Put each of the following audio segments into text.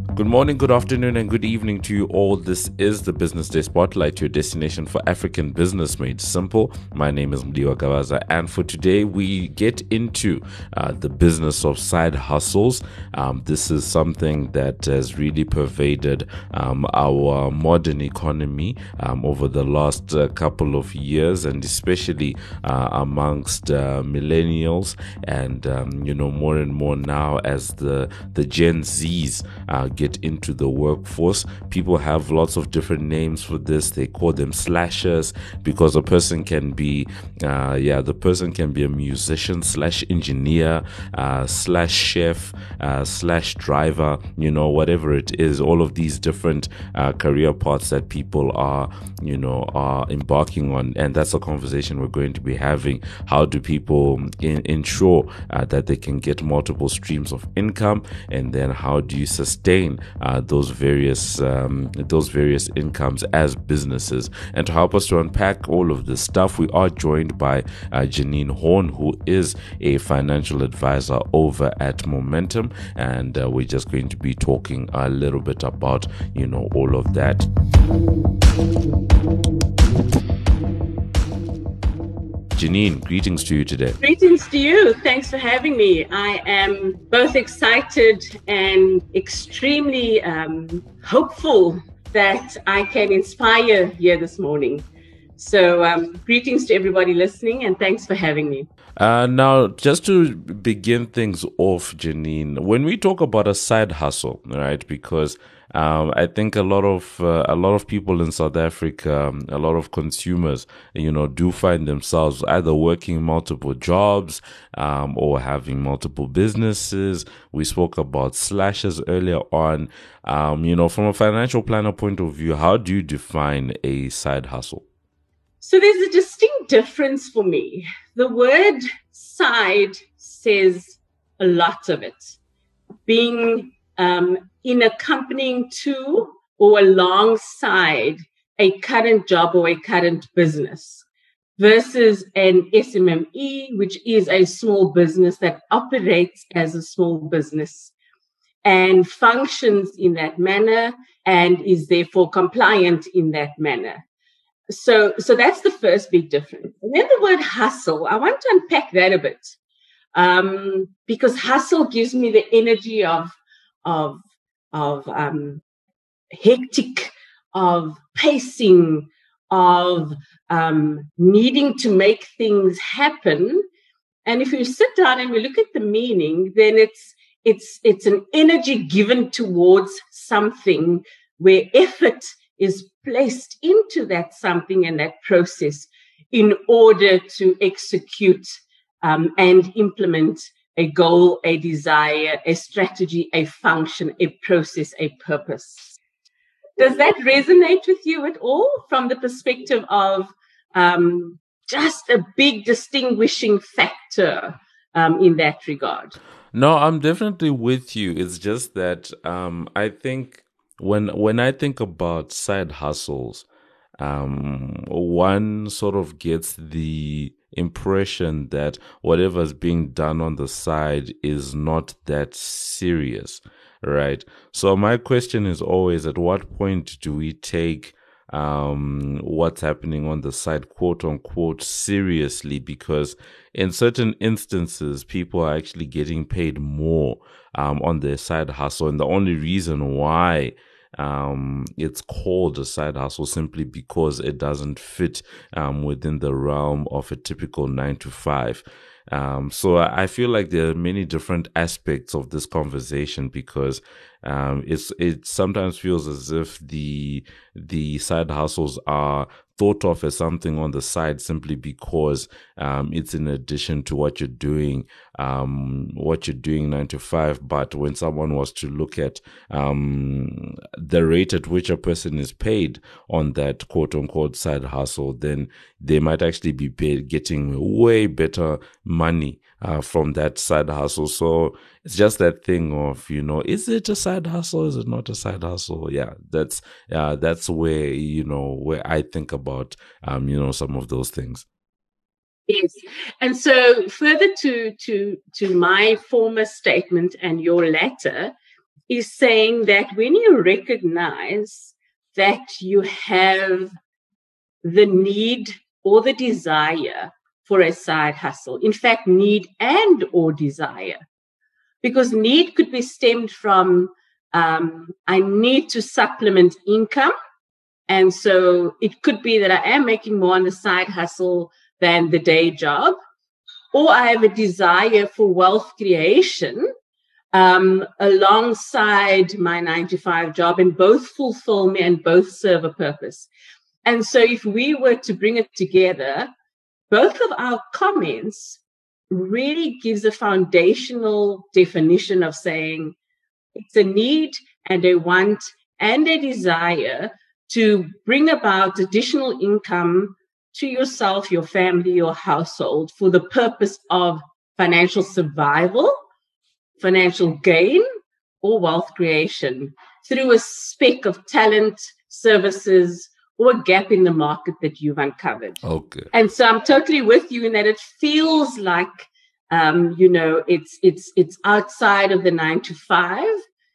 Good morning, good afternoon, and good evening to you all. This is the Business Day Spotlight, your destination for African business made simple. My name is Mdiwa Gawaza, and for today, we get into the business of side hustles. This is something that has really pervaded our modern economy over the last couple of years, and especially amongst millennials, and more and more now as the Gen Zs get into the workforce. People have lots of different names for this. They call them slashers because a person can be the person can be a musician slash engineer slash chef slash driver, whatever it is. All of these different career paths that people are embarking on, and that's a conversation we're going to be having. How do people ensure that they can get multiple streams of income, and then how do you sustain those various incomes as businesses? And to help us to unpack all of this stuff, we are joined by Janine Horn, who is a financial advisor over at Momentum, and we're just going to be talking a little bit about all of that. Janine, greetings to you today. Greetings to you. Thanks for having me. I am both excited and extremely hopeful that I can inspire here this morning. So greetings to everybody listening, and thanks for having me. Now, just to begin things off, Janine, when we talk about a side hustle, right? Because I think a lot of people in South Africa, a lot of consumers, do find themselves either working multiple jobs or having multiple businesses. We spoke about slashes earlier on. From a financial planner point of view, how do you define a side hustle? So there's a distinct difference for me. The word side says a lot of it. Being in accompanying to or alongside a current job or a current business versus an SMME, which is a small business that operates as a small business and functions in that manner and is therefore compliant in that manner. So that's the first big difference. And then the word hustle, I want to unpack that a bit because hustle gives me the energy of hectic, of pacing, of needing to make things happen. And if you sit down and we look at the meaning, then it's an energy given towards something where effort is placed into that something and that process in order to execute and implement a goal, a desire, a strategy, a function, a process, a purpose. Does that resonate with you at all from the perspective of just a big distinguishing factor in that regard? No, I'm definitely with you. It's just that I think when I think about side hustles, one sort of gets the impression that whatever's being done on the side is not that serious, right? So my question is always, at what point do we take what's happening on the side, quote unquote, seriously? Because in certain instances, people are actually getting paid more on their side hustle, and the only reason why it's called a side hustle simply because it doesn't fit within the realm of a typical 9 to 5. So I feel like there are many different aspects of this conversation because it sometimes feels as if the side hustles are thought of as something on the side simply because it's in addition to what you're doing 9 to 5. But when someone was to look at the rate at which a person is paid on that quote unquote side hustle, then they might actually be getting way better money from that side hustle. So it's just that thing of, is it a side hustle? Is it not a side hustle? Yeah, that's where, where I think about, some of those things. Yes. And so further to my former statement and your latter, is saying that when you recognize that you have the need or the desire for a side hustle, in fact, need and or desire, because need could be stemmed from I need to supplement income. And so it could be that I am making more on the side hustle than the day job, or I have a desire for wealth creation alongside my 9 to 5 job, and both fulfill me and both serve a purpose. And so if we were to bring it together, both of our comments really gives a foundational definition of saying it's a need and a want and a desire to bring about additional income to yourself, your family, your household for the purpose of financial survival, financial gain, or wealth creation through a speck of talent, services, or a gap in the market that you've uncovered. Okay. And so I'm totally with you in that it feels like, it's outside of the 9 to 5,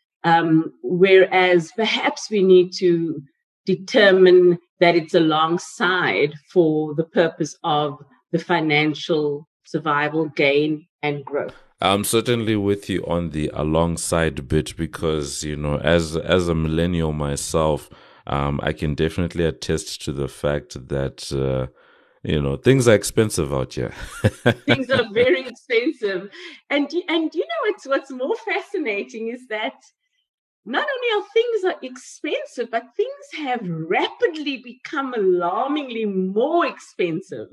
whereas perhaps we need to determine that it's alongside for the purpose of the financial survival, gain, and growth. I'm certainly with you on the alongside bit because, as a millennial myself, I can definitely attest to the fact that, things are expensive out here. Things are very expensive. And what's more fascinating is that not only are things expensive, but things have rapidly become alarmingly more expensive.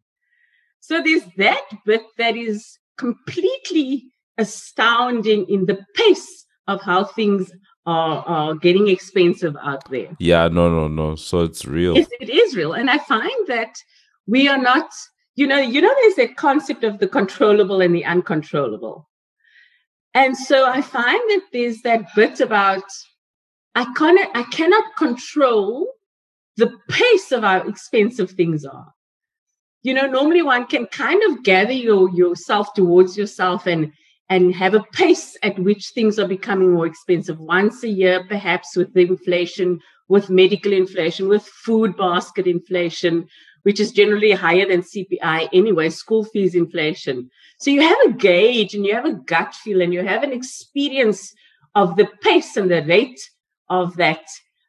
So there's that bit that is completely astounding in the pace of how things are getting expensive out there. Yeah, no. So it's real. Yes, it is real. And I find that we are not, there's that concept of the controllable and the uncontrollable. And so I find that there's that bit about I cannot control the pace of how expensive things are. Normally one can kind of gather yourself towards yourself and have a pace at which things are becoming more expensive once a year, perhaps with the inflation, with medical inflation, with food basket inflation, which is generally higher than CPI anyway, school fees inflation. So you have a gauge and you have a gut feel and you have an experience of the pace and the rate of that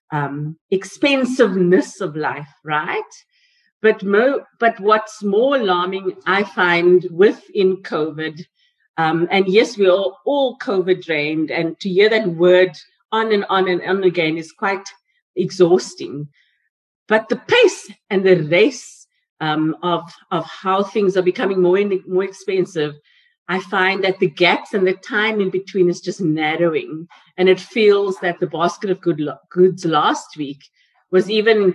expensiveness of life, right? But what's more alarming, I find, within COVID, and yes, we are all COVID drained, and to hear that word on and on and on again is quite exhausting. But the pace and the race of how things are becoming more expensive, I find that the gaps and the time in between is just narrowing, and it feels that the basket of goods last week was even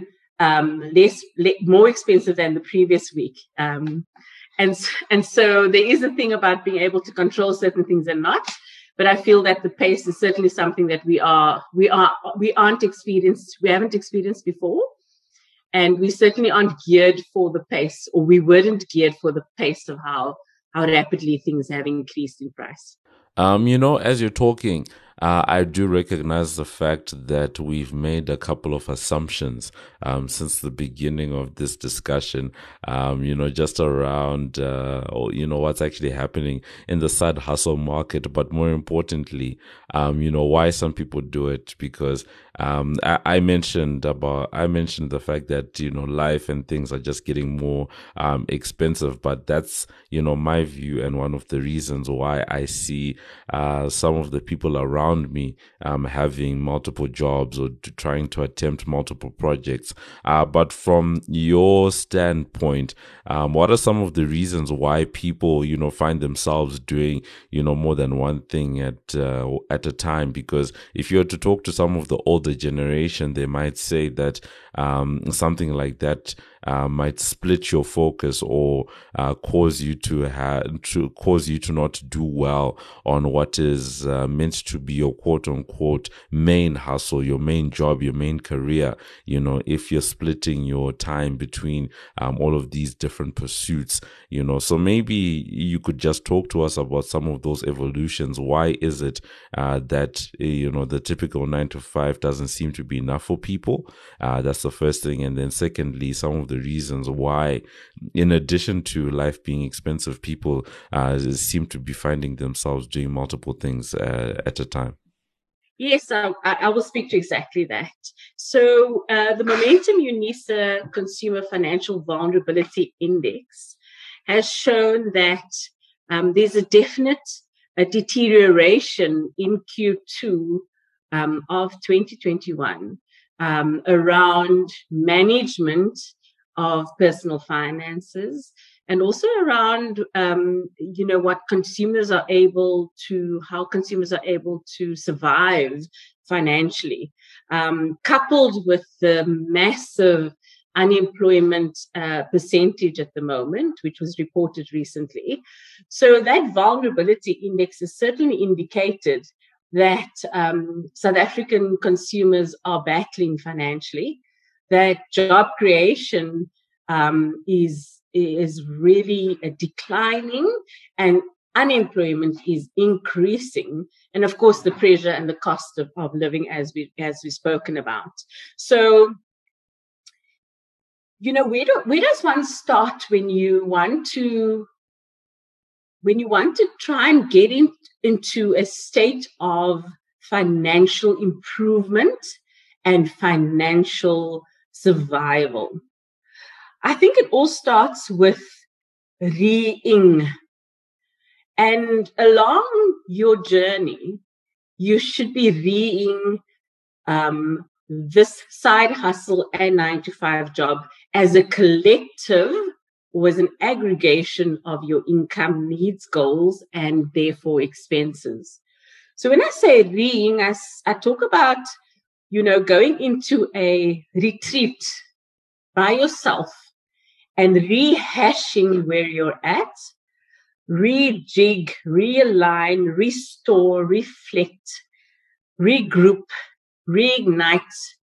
more expensive than the previous week. And so there is a thing about being able to control certain things and not. But I feel that the pace is certainly something that we haven't experienced before. And we certainly aren't geared for the pace, or we weren't geared for the pace of how rapidly things have increased in price. As you're talking, I do recognize the fact that we've made a couple of assumptions since the beginning of this discussion, just around, what's actually happening in the side hustle market, but more importantly, why some people do it. Because I mentioned the fact that, life and things are just getting more expensive, but that's, my view and one of the reasons why I see some of the people around me having multiple jobs or trying to attempt multiple projects. But from your standpoint, what are some of the reasons why people, find themselves doing, more than one thing at a time? Because if you were to talk to some of the older generation, they might say that something like that might split your focus or cause you to not do well on what is meant to be your quote unquote main hustle, your main job, your main career, if you're splitting your time between all of these different pursuits, so maybe you could just talk to us about some of those evolutions. Why is it that, the typical 9 to 5 doesn't seem to be enough for people? That's the first thing. And then secondly, some of the reasons why, in addition to life being expensive, people seem to be finding themselves doing multiple things at a time. Yes, I will speak to exactly that. So the Momentum UNISA Consumer Financial Vulnerability Index has shown that there's a definite deterioration in Q2 of 2021 around management of personal finances, and also around, how consumers are able to survive financially, coupled with the massive unemployment percentage at the moment, which was reported recently. So that vulnerability index has certainly indicated that South African consumers are battling financially, that job creation is really declining, and unemployment is increasing, and of course the pressure and the cost of living, as we've spoken about. So, where does one start when you want to try and get into a state of financial improvement and financial survival? I think it all starts with re-ing. And along your journey, you should be re-ing this side hustle and 9 to 5 job as a collective, or as an aggregation of your income needs, goals, and therefore expenses. So when I say re-ing, I talk about, going into a retreat by yourself and rehashing where you're at, rejig, realign, restore, reflect, regroup, reignite.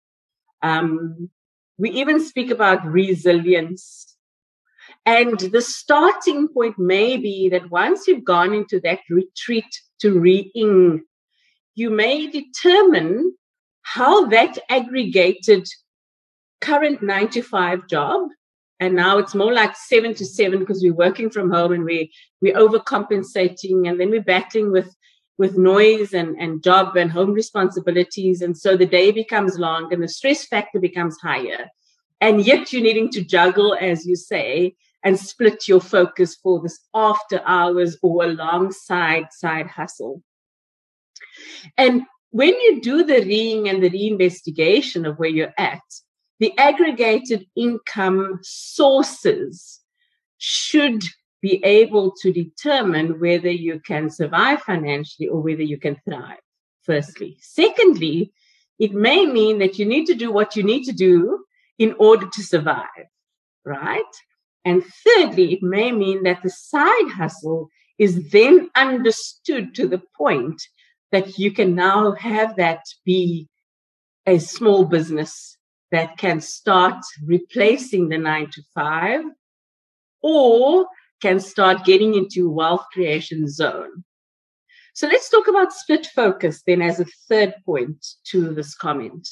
We even speak about resilience. And the starting point may be that once you've gone into that retreat to re-ing, you may determine how that aggregated current 9 to 5 job, and now it's more like 7 to 7 because we're working from home and we're overcompensating, and then we're battling with noise and job and home responsibilities. And so the day becomes long and the stress factor becomes higher. And yet you're needing to juggle, as you say, and split your focus for this after hours or alongside side hustle. And when you do the re-ing and the reinvestigation of where you're at, the aggregated income sources should be able to determine whether you can survive financially or whether you can thrive, firstly. Secondly, it may mean that you need to do what you need to do in order to survive, right? And thirdly, it may mean that the side hustle is then understood to the point that you can now have that be a small business that can start replacing the 9 to 5, or can start getting into wealth creation zone. So let's talk about split focus then as a third point to this comment.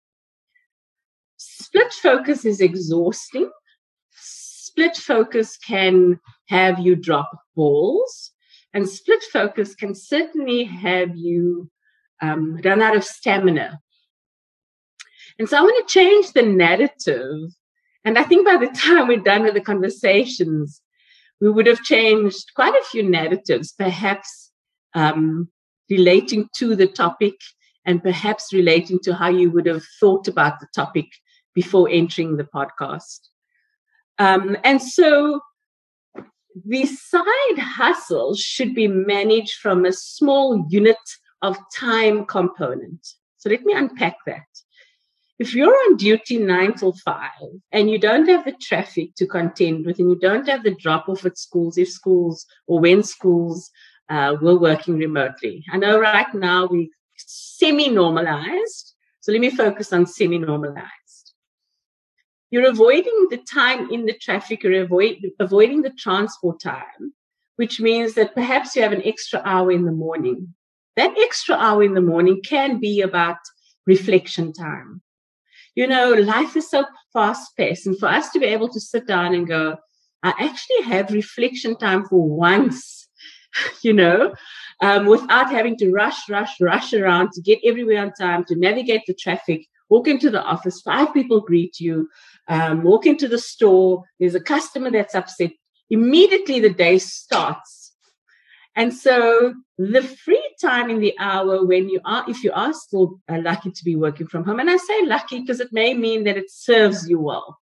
Split focus is exhausting. Split focus can have you drop balls, and split focus can certainly have you run out of stamina. And so I want to change the narrative. And I think by the time we're done with the conversations, we would have changed quite a few narratives, perhaps relating to the topic and perhaps relating to how you would have thought about the topic before entering the podcast. And so the side hustle should be managed from a small unit of time component. So let me unpack that. If you're on duty 9 till 5 and you don't have the traffic to contend with, and you don't have the drop-off at schools, if schools or when schools were working remotely. I know right now we're semi-normalized. So let me focus on semi-normalized. You're avoiding the time in the traffic, or avoiding the transport time, which means that perhaps you have an extra hour in the morning. That extra hour in the morning can be about reflection time. Life is so fast-paced, and for us to be able to sit down and go, I actually have reflection time for once, without having to rush around to get everywhere on time, to navigate the traffic, walk into the office, 5 people greet you, walk into the store, there's a customer that's upset. Immediately the day starts. And so the free time in the hour if you are still lucky to be working from home, and I say lucky because it may mean that it serves you well,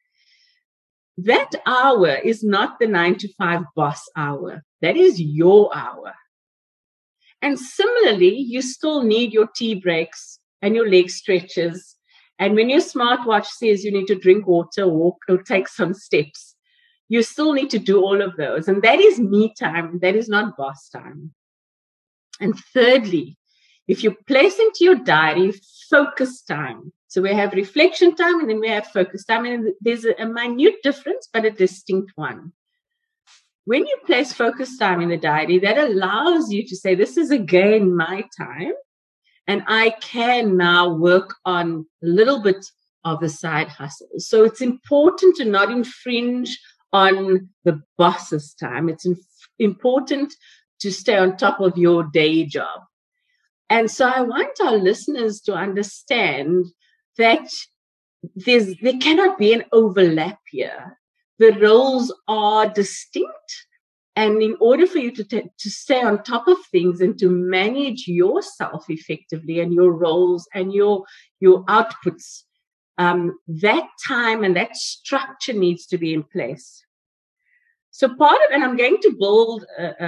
that hour is not the 9 to 5 boss hour. That is your hour. And similarly, you still need your tea breaks and your leg stretches. And when your smartwatch says you need to drink water, walk, or take some steps, you still need to do all of those. And that is me time. That is not boss time. And thirdly, if you place into your diary focus time. So we have reflection time and then we have focus time. And there's a minute difference, but a distinct one. When you place focus time in the diary, that allows you to say, this is again my time. And I can now work on a little bit of the side hustle. So it's important to not infringe on the boss's time. It's important to stay on top of your day job. And so I want our listeners to understand that there cannot be an overlap here. The roles are distinct. And in order for you to stay on top of things and to manage yourself effectively and your roles and your outputs, that time and that structure needs to be in place. So and I'm going to build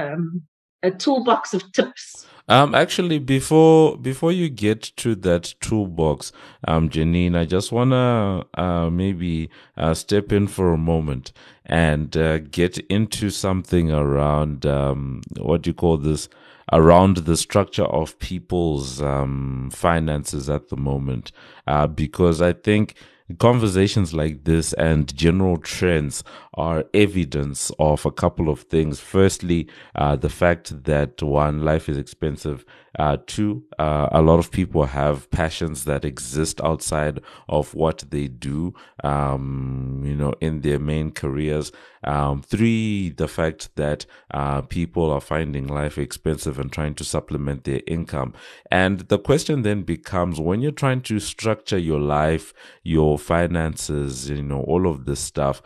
a toolbox of tips. Actually, before you get to that toolbox, Janine, I just wanna maybe step in for a moment and get into something around what do you call this? Around the structure of people's finances at the moment, because I think conversations like this and general trends are evidence of a couple of things. Firstly, the fact that one, life is expensive. Two, a lot of people have passions that exist outside of what they do, in their main careers. Three, the fact that people are finding life expensive and trying to supplement their income. And the question then becomes, when you're trying to structure your life, your finances, all of this stuff,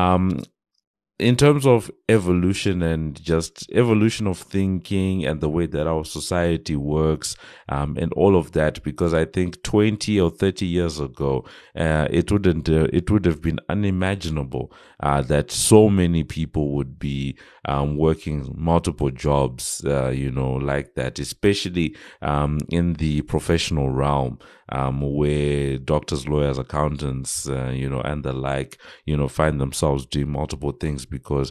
in terms of evolution and just evolution of thinking and the way that our society works, and all of that, because I think 20 or 30 years ago, it would have been unimaginable that so many people would be working multiple jobs, like that, especially in the professional realm, where doctors, lawyers, accountants, and the like, find themselves doing multiple things because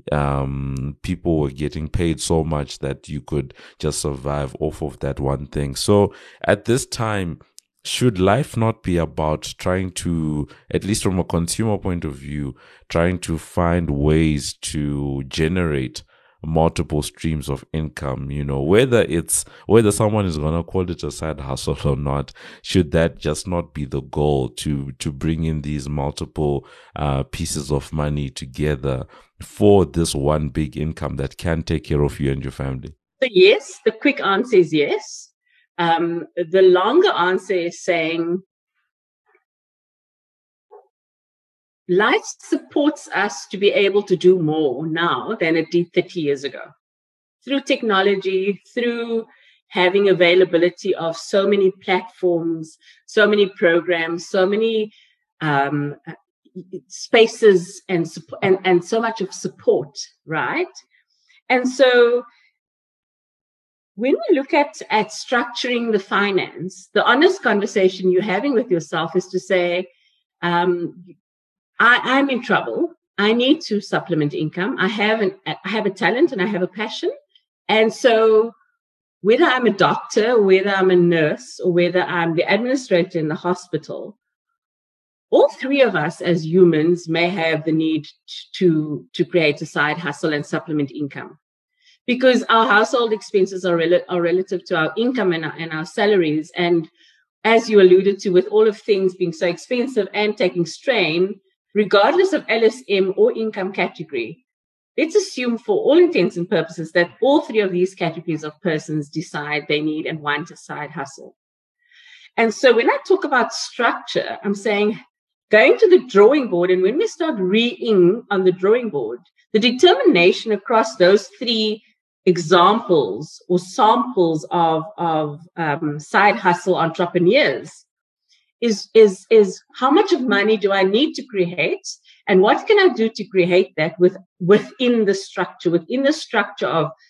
people were getting paid so much that you could just survive off of that one thing. So at this time, should life not be about trying to, at least from a consumer point of view, trying to find ways to generate multiple streams of income, whether someone is going to call it a side hustle or not? Should that just not be the goal, to bring in these multiple pieces of money together for this one big income that can take care of you and your family? So yes, the quick answer is yes. The longer answer is saying life supports us to be able to do more now than it did 30 years ago. Through technology, through having availability of so many platforms, so many programs, so many spaces and so much of support, right? And so when we look at structuring the finance, the honest conversation you're having with yourself is to say, I'm in trouble. I need to supplement income. I have a talent and I have a passion. And so whether I'm a doctor, whether I'm a nurse, or whether I'm the administrator in the hospital, all three of us as humans may have the need to create a side hustle and supplement income, because our household expenses are relative to our income and our salaries. And as you alluded to, with all of things being so expensive and taking strain, regardless of LSM or income category, let's assume for all intents and purposes that all three of these categories of persons decide they need and want a side hustle. And so when I talk about structure, I'm saying going to the drawing board, and when we start reading on the drawing board, the determination across those three examples or samples of side hustle entrepreneurs is how much of money do I need to create, and what can I do to create that within the structure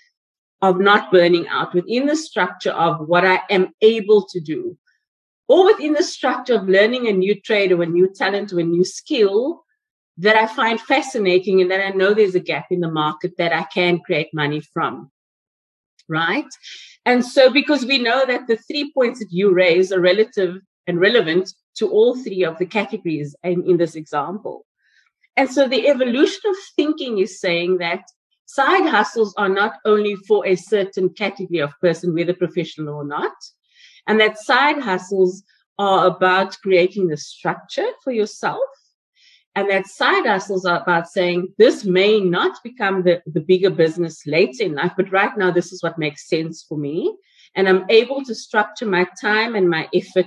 of not burning out, within the structure of what I am able to do, or within the structure of learning a new trade or a new talent or a new skill that I find fascinating and that I know there's a gap in the market that I can create money from, right? And so because we know that the 3 points that you raise are relative and relevant to all three of the categories in this example. And so the evolution of thinking is saying that side hustles are not only for a certain category of person, whether professional or not, and that side hustles are about creating the structure for yourself, and that side hustles are about saying, this may not become the bigger business later in life, but right now, this is what makes sense for me. And I'm able to structure my time and my effort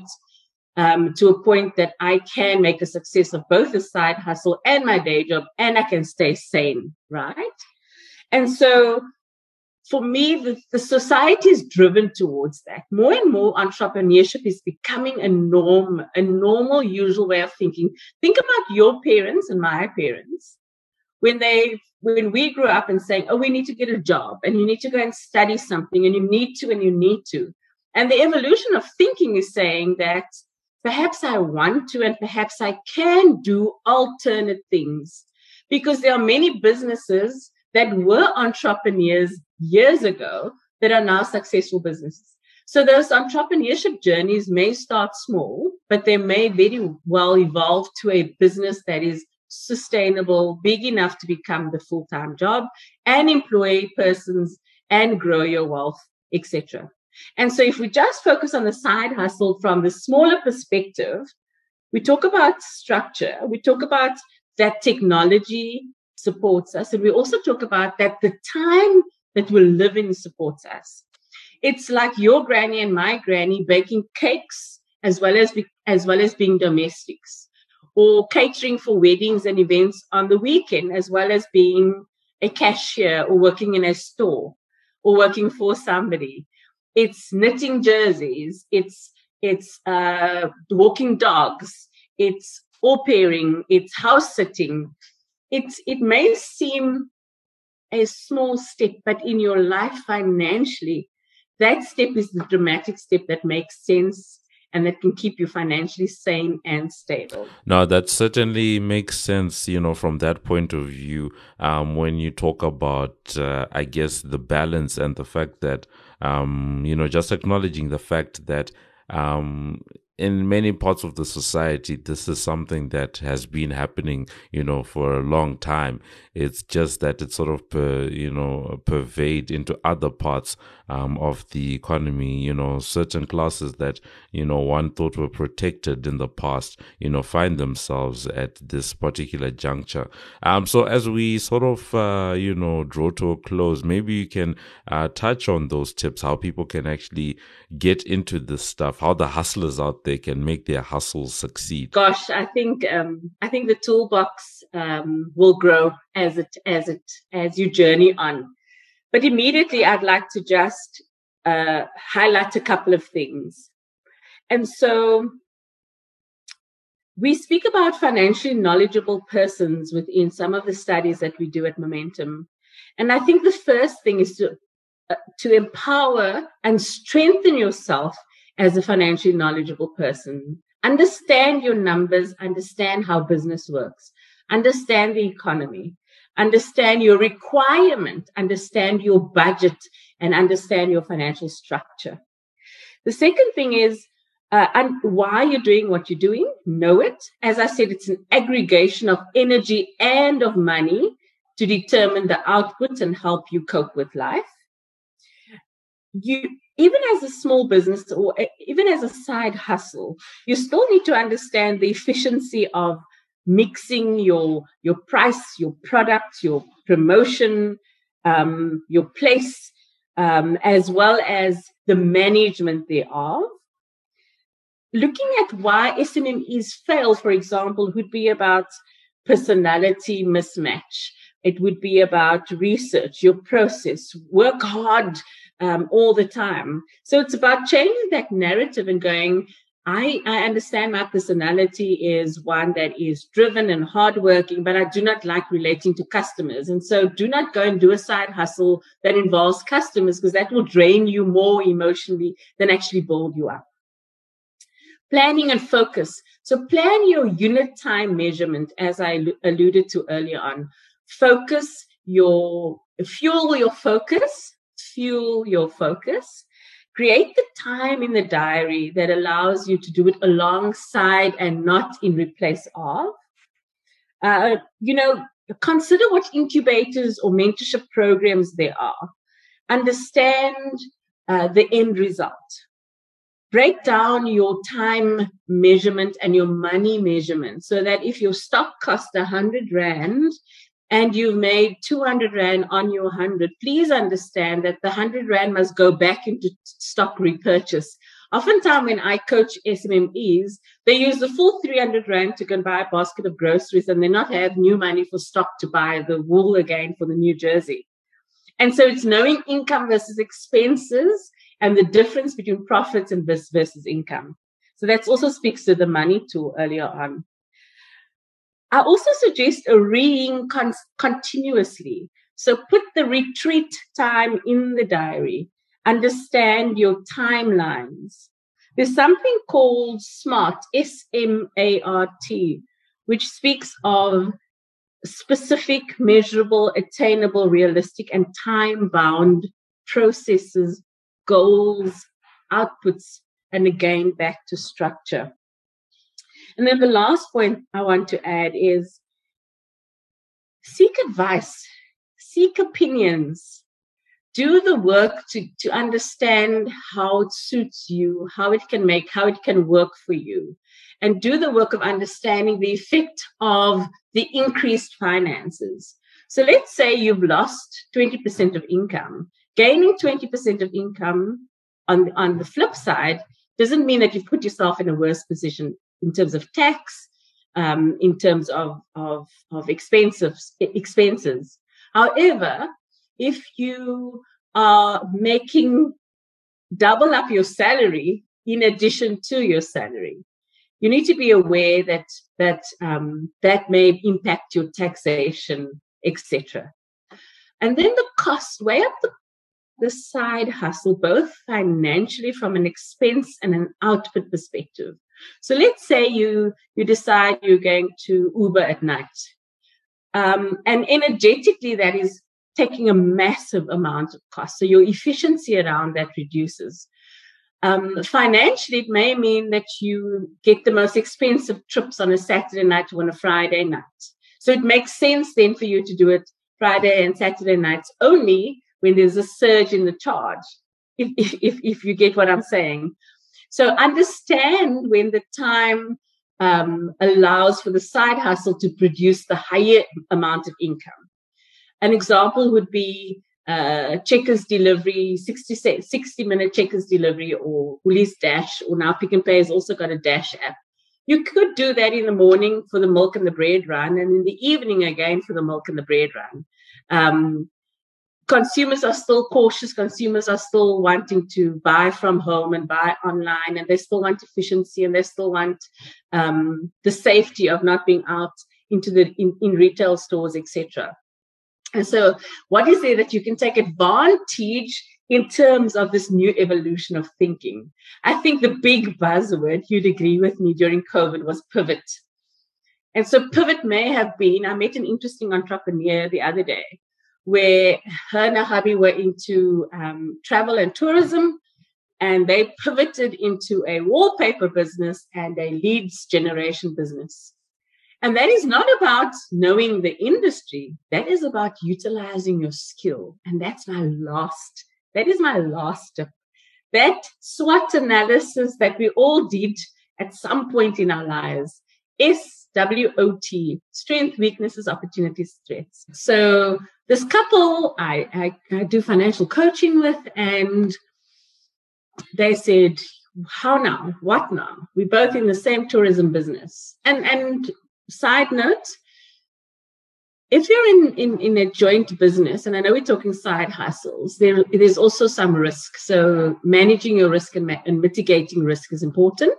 to a point that I can make a success of both the side hustle and my day job, and I can stay sane, right? And so for me, the society is driven towards that. More and more entrepreneurship is becoming a normal, usual way of thinking. Think about your parents and my parents. When we grew up and saying, oh, we need to get a job and you need to go and study something and you need to. And the evolution of thinking is saying that perhaps I want to and perhaps I can do alternate things, because there are many businesses that were entrepreneurs years ago that are now successful businesses. So those entrepreneurship journeys may start small, but they may very well evolve to a business that is sustainable, big enough to become the full-time job and employ persons and grow your wealth, etc. And so if we just focus on the side hustle from the smaller perspective, we talk about structure, we talk about that technology supports us, and we also talk about that the time that we live in supports us. It's like your granny and my granny baking cakes as well as being domestics, or catering for weddings and events on the weekend, as well as being a cashier or working in a store or working for somebody. It's knitting jerseys, it's walking dogs, it's au pairing, it's house sitting. It may seem a small step, but in your life financially, that step is the dramatic step that makes sense and that can keep you financially sane and stable. Now, that certainly makes sense, from that point of view, when you talk about, I guess, the balance and the fact that, just acknowledging the fact that in many parts of the society, this is something that has been happening, for a long time. It's just that it sort of, pervade into other parts of the economy. Certain classes that, one thought were protected in the past, find themselves at this particular juncture. So as we sort of, draw to a close, maybe you can touch on those tips, how people can actually get into this stuff, how the hustlers out there can make their hustles succeed. Gosh, I think the toolbox will grow as you journey on. But immediately, I'd like to just highlight a couple of things. And so we speak about financially knowledgeable persons within some of the studies that we do at Momentum. And I think the first thing is to empower and strengthen yourself as a financially knowledgeable person. Understand your numbers, understand how business works, understand the economy, understand your requirement, understand your budget, and understand your financial structure. The second thing is, and why you're doing what you're doing, know it. As I said, it's an aggregation of energy and of money to determine the output and help you cope with life. You, even as a small business or even as a side hustle, you still need to understand the efficiency of mixing your price, your product, your promotion, your place, as well as the management thereof. Looking at why SMMEs fail, for example, would be about personality mismatch. It would be about research, your process, work hard all the time. So it's about changing that narrative and going, I understand my personality is one that is driven and hardworking, but I do not like relating to customers. And so do not go and do a side hustle that involves customers, because that will drain you more emotionally than actually build you up. Planning and focus. So plan your unit time measurement, as I alluded to earlier on. Fuel your focus. Create the time in the diary that allows you to do it alongside and not in replace of. Consider what incubators or mentorship programs there are. Understand the end result. Break down your time measurement and your money measurement so that if your stock cost 100 Rand and you've made 200 Rand on your 100, please understand that the 100 Rand must go back into stock repurchase. Oftentimes when I coach SMMEs, they use the full 300 Rand to go and buy a basket of groceries and they not have new money for stock to buy the wool again for the new jersey. And so it's knowing income versus expenses and the difference between profits and versus income. So that also speaks to the money tool earlier on. I also suggest a reading continuously. So put the retreat time in the diary. Understand your timelines. There's something called SMART, S-M-A-R-T, which speaks of specific, measurable, attainable, realistic, and time-bound processes, goals, outputs, and again, back to structure. And then the last point I want to add is seek advice, seek opinions, do the work to understand how it suits you, how it can work for you, and do the work of understanding the effect of the increased finances. So let's say you've lost 20% of income. Gaining 20% of income on the flip side doesn't mean that you've put yourself in a worse position in terms of tax, in terms of expenses. However, if you are making double up your salary in addition to your salary, you need to be aware that may impact your taxation, etc. And then the cost, weigh up the side hustle, both financially from an expense and an output perspective. So let's say you decide you're going to Uber at night. And energetically, that is taking a massive amount of cost. So your efficiency around that reduces. Financially, it may mean that you get the most expensive trips on a Saturday night or on a Friday night. So it makes sense then for you to do it Friday and Saturday nights only when there's a surge in the charge, if you get what I'm saying. So understand when the time allows for the side hustle to produce the higher amount of income. An example would be Checkers delivery, 60-minute Checkers delivery, or Woolies Dash, or now Pick n Pay has also got a Dash app. You could do that in the morning for the milk and the bread run, and in the evening again for the milk and the bread run. Consumers are still cautious. Consumers are still wanting to buy from home and buy online, and they still want efficiency, and they still want the safety of not being out into in retail stores, etc. And so what is there that you can take advantage in terms of this new evolution of thinking? I think the big buzzword, you'd agree with me, during COVID was pivot. And so pivot may have been, I met an interesting entrepreneur the other day where her and her hubby were into travel and tourism, and they pivoted into a wallpaper business and a leads generation business. And that is not about knowing the industry. That is about utilizing your skill. And that is my last tip. That SWOT analysis that we all did at some point in our lives, SWOT, strength, weaknesses, opportunities, threats. So this couple I do financial coaching with, and they said, how now? What now? We're both in the same tourism business. And side note, if you're in a joint business, and I know we're talking side hustles, there's also some risk. So managing your risk and mitigating risk is important.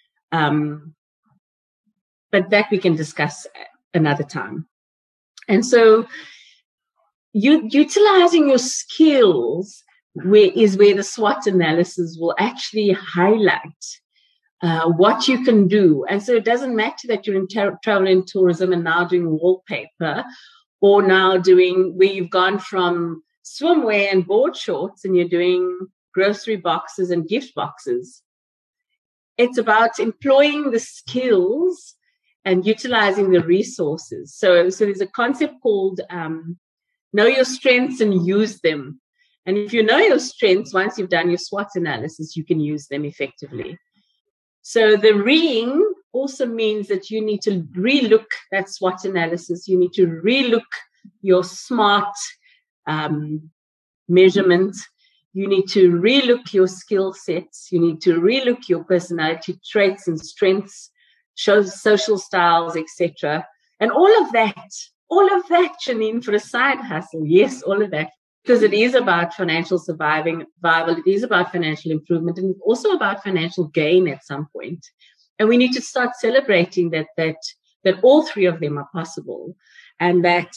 But that we can discuss another time. And so utilizing your skills is where the SWOT analysis will actually highlight what you can do. And so it doesn't matter that you're in travel and tourism and now doing wallpaper, or now doing where you've gone from swimwear and board shorts and you're doing grocery boxes and gift boxes. It's about employing the skills and utilizing the resources. So there's a concept called know your strengths and use them. And if you know your strengths, once you've done your SWOT analysis, you can use them effectively. So the reing also means that you need to relook that SWOT analysis. You need to relook your SMART measurement. You need to relook your skill sets. You need to relook your personality traits and strengths, social styles, etc. And all of that, Janine, for a side hustle. Yes, all of that. Because it is about financial survival, it is about financial improvement, and also about financial gain at some point. And we need to start celebrating that all three of them are possible, and that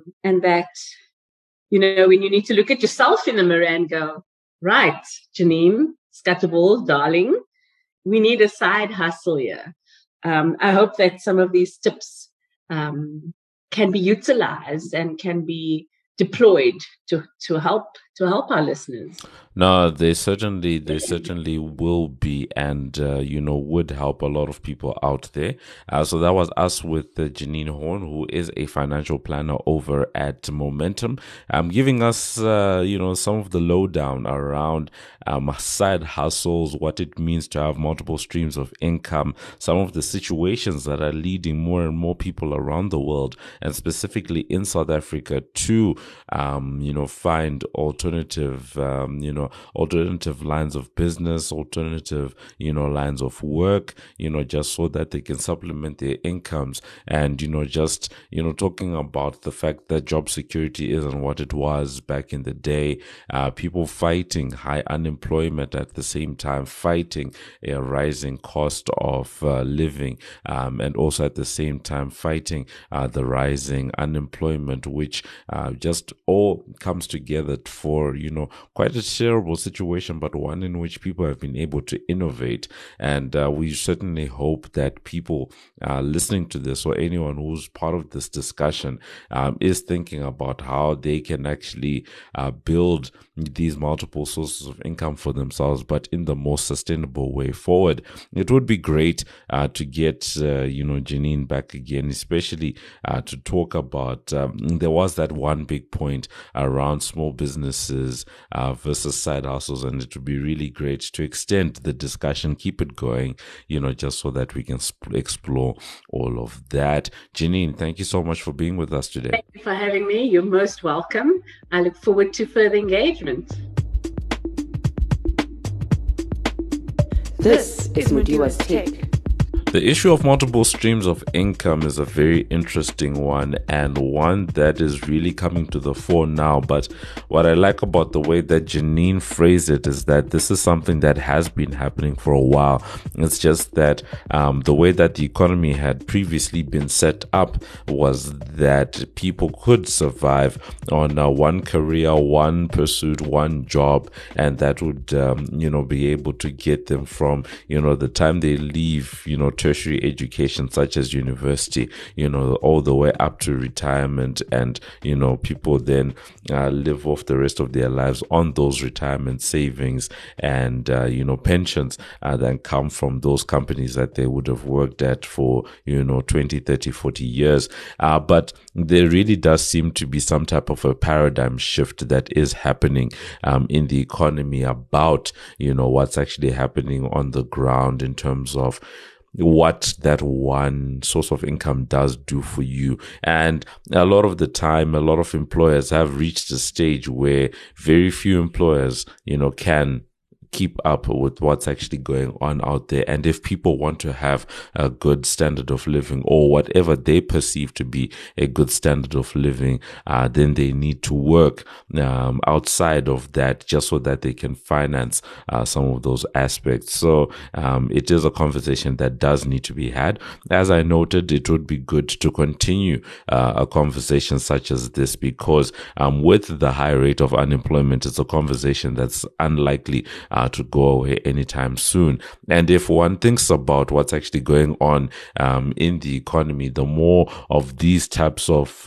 you know, when you need to look at yourself in the mirror and go, right, Janine Scutterball, darling, we need a side hustle here. I hope that some of these tips can be utilized and can be deployed to help our listeners. No, they certainly will be, and would help a lot of people out there. So that was us with Janine Horn, who is a financial planner over at Momentum, giving us some of the lowdown around side hustles, what it means to have multiple streams of income, some of the situations that are leading more and more people around the world, and specifically in South Africa, to find alternative lines of business, alternative lines of work, just so that they can supplement their incomes. And talking about the fact that job security isn't what it was back in the day, people fighting high unemployment, at the same time fighting a rising cost of living, and also at the same time fighting the rising unemployment, which just all comes together for quite a terrible situation, but one in which people have been able to innovate. And we certainly hope that people listening to this, or anyone who's part of this discussion, is thinking about how they can actually build these multiple sources of income for themselves, but in the most sustainable way forward. It would be great to get Janine back again, especially to talk about there was that one big point around small businesses versus side hustles, and it would be really great to extend the discussion, keep it going, just so that we can explore all of that. Janine, thank you so much for being with us today. Thank you for having me. You're most welcome. I look forward to further engagement. This is Mudiwa's Take. The issue of multiple streams of income is a very interesting one, and one that is really coming to the fore now. But what I like about the way that Janine phrased it is that this is something that has been happening for a while. It's just that the way that the economy had previously been set up was that people could survive on one career, one pursuit, one job, and that would be able to get them from the time they leave tertiary education such as university, all the way up to retirement, and people then live off the rest of their lives on those retirement savings and pensions that come from those companies that they would have worked at for 20, 30, 40 years. But there really does seem to be some type of a paradigm shift that is happening in the economy about what's actually happening on the ground in terms of what that one source of income does do for you. And a lot of the time, a lot of employers have reached a stage where very few employers, can keep up with what's actually going on out there. And if people want to have a good standard of living, or whatever they perceive to be a good standard of living, then they need to work outside of that just so that they can finance some of those aspects. So it is a conversation that does need to be had. As I noted, it would be good to continue a conversation such as this, because with the high rate of unemployment, it's a conversation that's unlikely to go away anytime soon. And if one thinks about what's actually going on in the economy, the more of these types of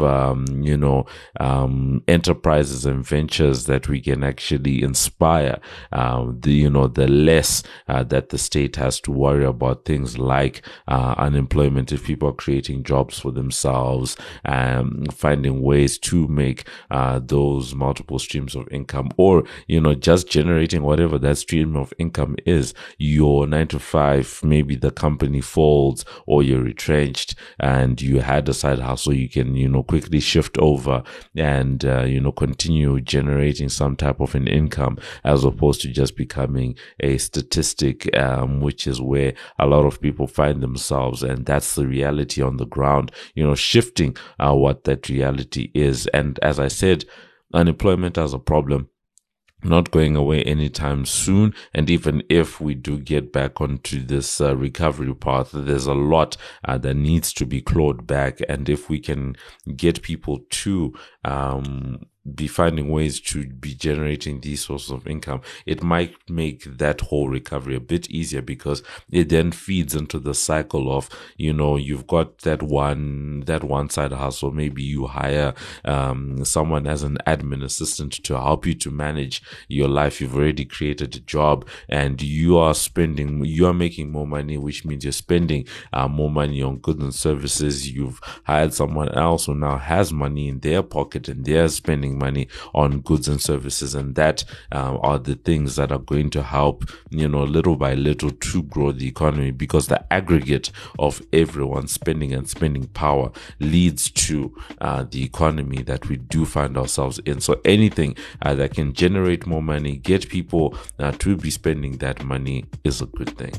enterprises and ventures that we can actually inspire, the less that the state has to worry about things like unemployment. If people are creating jobs for themselves, finding ways to make those multiple streams of income, or just generating whatever that stream of income is. Your 9 to 5, maybe the company folds or you're retrenched and you had a side hustle, you can quickly shift over and continue generating some type of an income, as opposed to just becoming a statistic, which is where a lot of people find themselves. And that's the reality on the ground, shifting what that reality is. And as I said, unemployment as a problem not going away anytime soon. And even if we do get back onto this recovery path, there's a lot that needs to be clawed back. And if we can get people to be finding ways to be generating these sources of income, it might make that whole recovery a bit easier, because it then feeds into the cycle of, you've got that one side hustle. Maybe you hire someone as an admin assistant to help you to manage your life. You've already created a job and you are making more money, which means you're spending more money on goods and services. You've hired someone else who now has money in their pocket and they're spending money on goods and services, and that are the things that are going to help little by little to grow the economy, because the aggregate of everyone spending and spending power leads to the economy that we do find ourselves in. So anything that can generate more money, get people to be spending that money, is a good thing.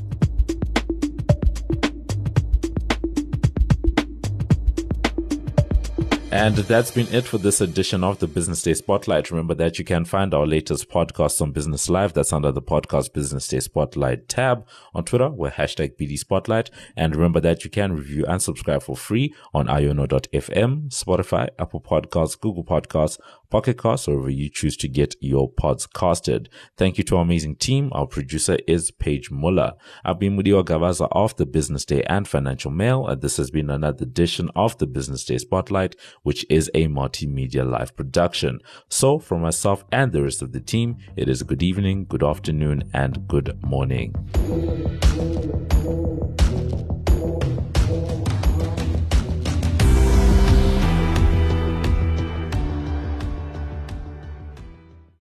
And that's been it for this edition of the Business Day Spotlight. Remember that you can find our latest podcast on Business Live. That's under the podcast Business Day Spotlight tab. On Twitter, we're #BD Spotlight. And remember that you can review and subscribe for free on iono.fm, Spotify, Apple Podcasts, Google Podcasts, Pocket Casts, or wherever you choose to get your pods casted. Thank you to our amazing team. Our producer is Paige Muller. I've been Mudiwa Gavaza of the Business Day and Financial Mail, and this has been another edition of the Business Day Spotlight, which is a multimedia live production. So from myself and the rest of the team, it is good evening, good afternoon, and good morning.